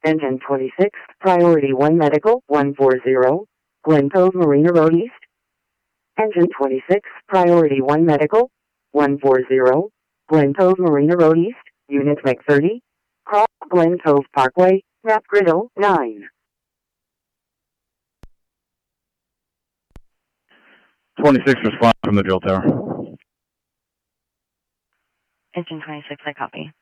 Engine 26, Priority 1 Medical, 140, Glen Cove Marina Road East. Engine 26, Priority 1 Medical, 140, Glen Cove Marina Road East, Unit MAC 30, Cross Glen Cove Parkway, Map Griddle, 9. 26 respond from the drill tower. Engine 26, I copy.